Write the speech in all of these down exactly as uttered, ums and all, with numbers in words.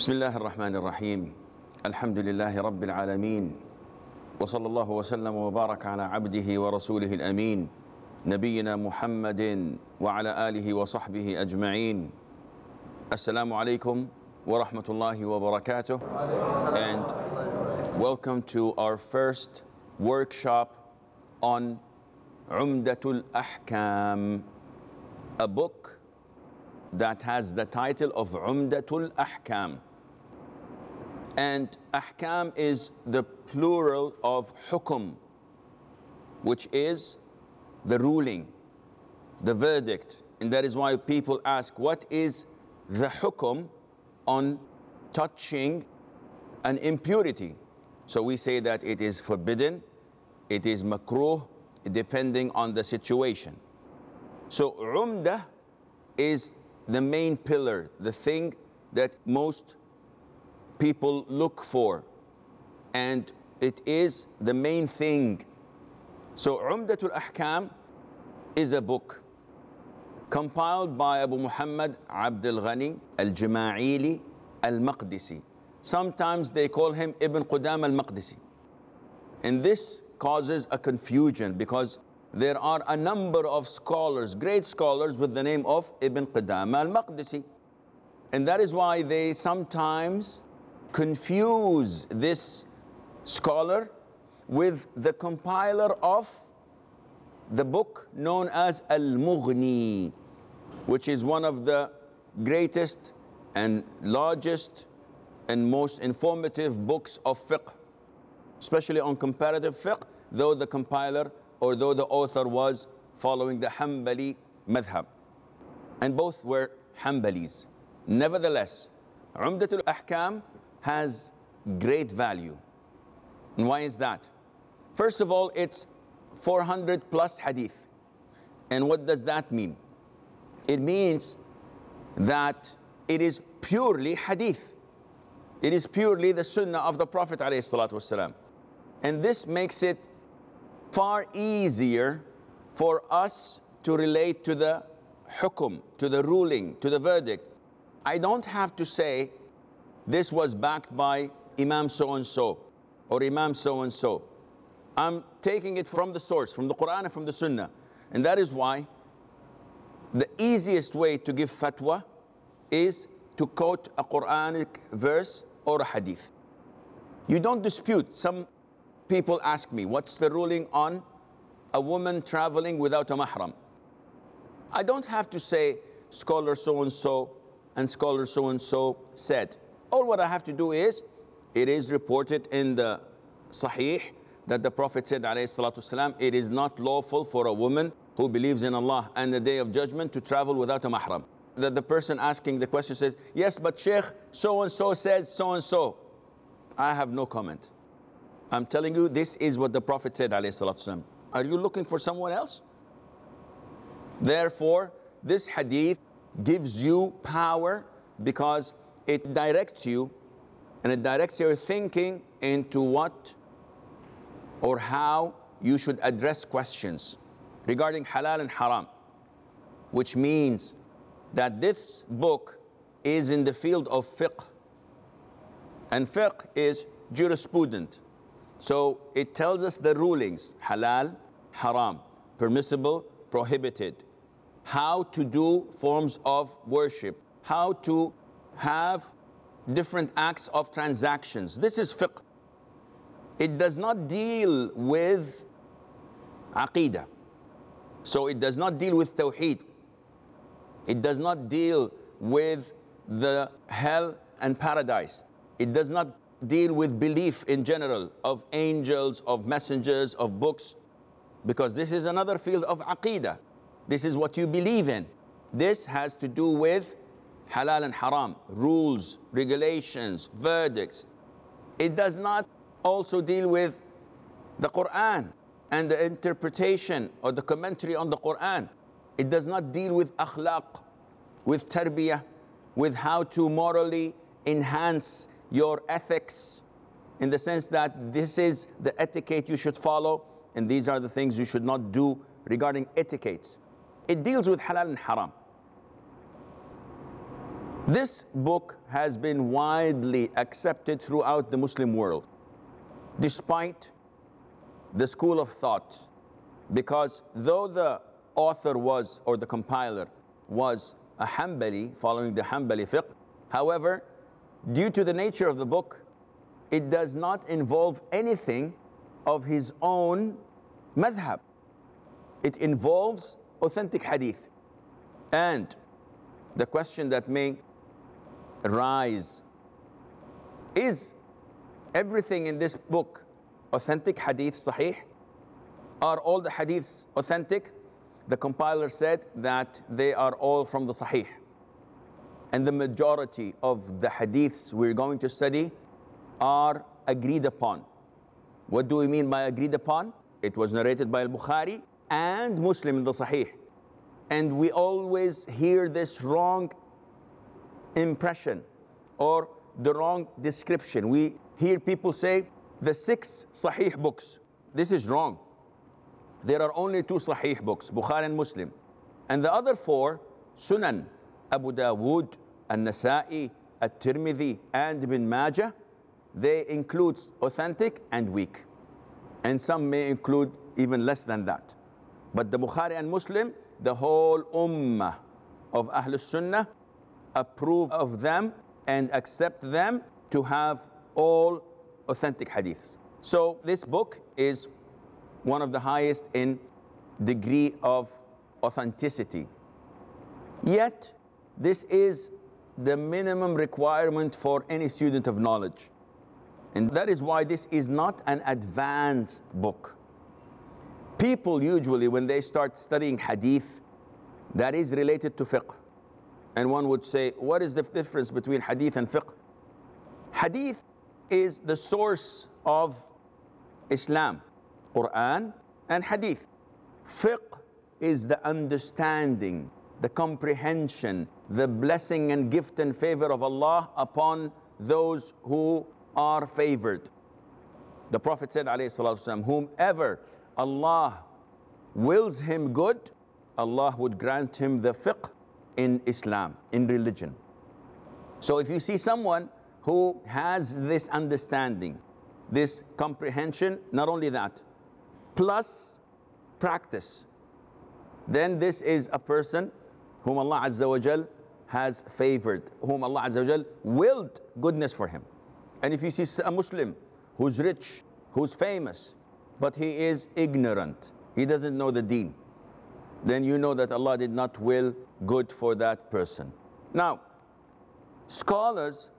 بسم الله الرحمن الرحيم. الحمد لله رب العالمين، وصلى الله وسلم وبارك على عبده ورسوله الأمين نبينا محمد وعلى آله وصحبه أجمعين. Assalamu alaikum wa rahmatullahi wa barakatuh, and welcome to our first workshop on Umdatul Ahkam, a book that has the title of Umdatul Ahkam. And Ahkam is the plural of Hukum, which is the ruling, the verdict. And that is why people ask, what is the Hukum on touching an impurity? So we say that it is forbidden, it is makruh, depending on the situation. So Umdah is the main pillar, the thing that most people look for, and it is the main thing. So Umdatul Ahkam is a book compiled by Abu Muhammad Abdul Ghani al-Jama'ili al-Maqdisi. Sometimes they call him Ibn Qudam al-Maqdisi. And this causes a confusion because there are a number of scholars, great scholars with the name of Ibn Qudam al-Maqdisi. And that is why they sometimes confuse this scholar with the compiler of the book known as Al-Mughni, which is one of the greatest and largest and most informative books of fiqh, especially on comparative fiqh, though the compiler or though the author was following the Hanbali madhab. And both were Hanbalis. Nevertheless, Umdatul Ahkam has great value. And why is that? First of all, it's four hundred plus hadith. And what does that mean? It means that it is purely hadith. It is purely the sunnah of the Prophet ﷺ. And this makes it far easier for us to relate to the hukum, to the ruling, to the verdict. I don't have to say this was backed by Imam so-and-so or Imam so-and-so. I'm taking it from the source, from the Quran and from the Sunnah. And that is why the easiest way to give fatwa is to quote a Quranic verse or a hadith. You don't dispute. Some people ask me, what's the ruling on a woman traveling without a mahram? I don't have to say scholar so-and-so and scholar so-and-so said. All what I have to do is, it is reported in the Sahih that the Prophet said, alayhi salatu wasalam, it is not lawful for a woman who believes in Allah and the Day of Judgment to travel without a mahram. That the person asking the question says, yes, but Sheikh, so-and-so says so-and-so. I have no comment. I'm telling you, this is what the Prophet said, alayhi salatu wasalam. Are you looking for someone else? Therefore, this hadith gives you power because it directs you and it directs your thinking into what or how you should address questions regarding halal and haram, which means that this book is in the field of fiqh, and fiqh is jurisprudence. So it tells us the rulings, halal, haram, permissible, prohibited, how to do forms of worship, how to have different acts of transactions. This is fiqh. It does not deal with aqeedah. So it does not deal with tawheed. It does not deal with the hell and paradise. It does not deal with belief in general of angels, of messengers, of books, because this is another field of aqeedah. This is what you believe in. This has to do with halal and haram, rules, regulations, verdicts. It does not also deal with the Quran and the interpretation or the commentary on the Quran. It does not deal with akhlaq, with tarbiyah, with how to morally enhance your ethics, in the sense that this is the etiquette you should follow and these are the things you should not do regarding etiquettes. It deals with halal and haram. This book has been widely accepted throughout the Muslim world, despite the school of thought, because though the author was, or the compiler, was a Hanbali, following the Hanbali fiqh, however, due to the nature of the book, it does not involve anything of his own madhab. It involves authentic hadith. And the question that may arise, is everything in this book authentic hadith, sahih? Are all the hadiths authentic? The compiler said that they are all from the sahih. And the majority of the hadiths we're going to study are agreed upon. What do we mean by agreed upon? It was narrated by Al-Bukhari and Muslim in the Sahih. And we always hear this wrong impression or the wrong description. We hear people say the six Sahih books. This is wrong. There are only two Sahih books, Bukhari and Muslim. And the other four, Sunan, Abu Dawood, An-Nasa'i, At-Tirmidhi, and Ibn Majah, they include authentic and weak. And some may include even less than that. But the Bukhari and Muslim, the whole ummah of Ahlul Sunnah approve of them and accept them to have all authentic hadiths. So this book is one of the highest in degree of authenticity. Yet, this is the minimum requirement for any student of knowledge. And that is why this is not an advanced book. People usually, when they start studying hadith, that is related to fiqh. And one would say, what is the difference between hadith and fiqh? Hadith is the source of Islam, Quran and hadith. Fiqh is the understanding, the comprehension, the blessing and gift and favor of Allah upon those who are favored. The Prophet said, alayhi salatu wasalam, whomever Allah wills him good, Allah would grant him the fiqh in Islam, in religion. So if you see someone who has this understanding, this comprehension, not only that, plus practice, then this is a person whom Allah Azza wa Jal has favored, whom Allah Azza wa Jal willed goodness for him. And if you see a Muslim who's rich, who's famous, but he is ignorant, he doesn't know the deen, then you know that Allah did not will good for that person. Now, scholars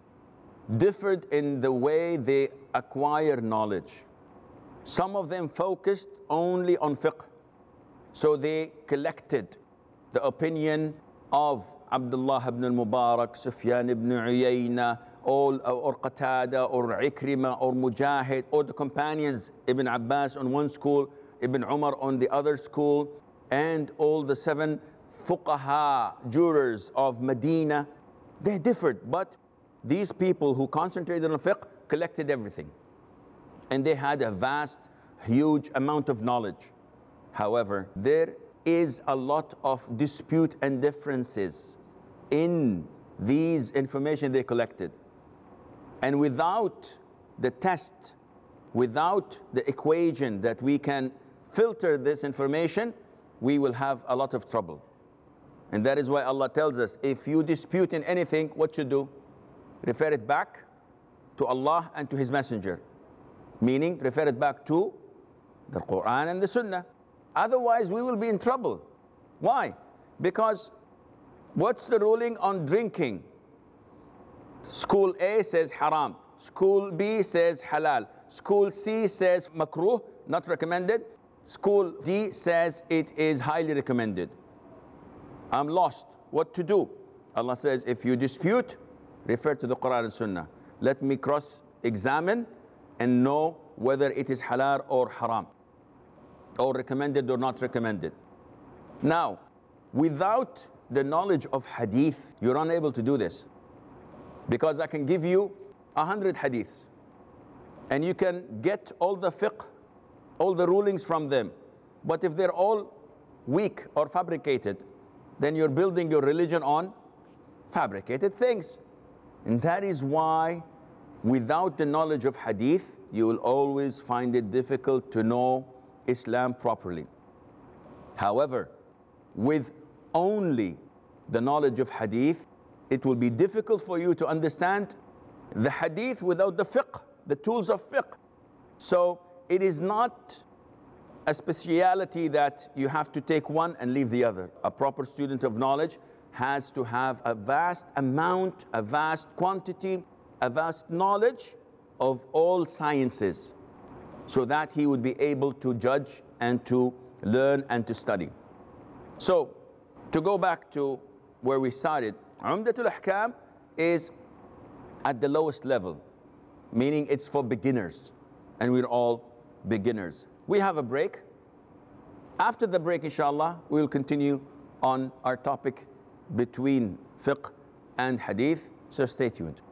differed in the way they acquire knowledge. Some of them focused only on fiqh. So they collected the opinion of Abdullah ibn al-Mubarak, Sufyan ibn Uyayna, all, or Qatada, or Ikrima, or Mujahid, or the companions, Ibn Abbas on one school, Ibn Umar on the other school, and all the seven fuqaha, jurors of Medina. They differed, but these people who concentrated on fiqh collected everything. And they had a vast, huge amount of knowledge. However, there is a lot of dispute and differences in these information they collected. And without the test, without the equation that we can filter this information, we will have a lot of trouble. And that is why Allah tells us, if you dispute in anything, what you do? Refer it back to Allah and to His Messenger. Meaning, refer it back to the Quran and the Sunnah. Otherwise, we will be in trouble. Why? Because what's the ruling on drinking? School A says haram. School B says halal. School C says makruh, not recommended. School D says it is highly recommended. I'm lost. What to do? Allah says, if you dispute, refer to the Quran and Sunnah. Let me cross-examine and know whether it is halal or haram, or recommended or not recommended. Now, without the knowledge of hadith, you're unable to do this. Because I can give you a hundred hadiths, and you can get all the fiqh, all the rulings from them. But if they're all weak or fabricated, then you're building your religion on fabricated things. And that is why without the knowledge of hadith, you will always find it difficult to know Islam properly. However, with only the knowledge of hadith, it will be difficult for you to understand the hadith without the fiqh, the tools of fiqh. So it is not a speciality that you have to take one and leave the other. A proper student of knowledge has to have a vast amount, a vast quantity, a vast knowledge of all sciences, so that he would be able to judge and to learn and to study. So, to go back to where we started, Umdatul Ahkam is at the lowest level, meaning it's for beginners, and we're all beginners. We have a break. After the break, inshallah, we'll continue on our topic between fiqh and hadith, so stay tuned.